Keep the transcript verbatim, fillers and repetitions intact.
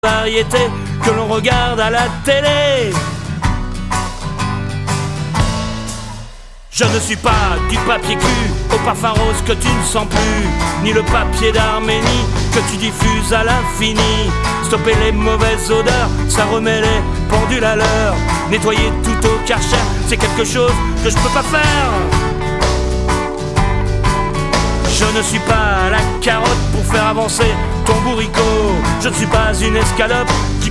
variété que l'on regarde à la télé. Je ne suis pas du papier cul au parfum rose que tu ne sens plus, ni le papier d'Arménie que tu diffuses à l'infini. Stopper les mauvaises odeurs, ça remet les pendules à l'heure. Nettoyer tout au Karcher, c'est quelque chose que je peux pas faire. Je ne suis pas la carotte pour faire avancer ton bourricot. Je ne suis pas une escalope qui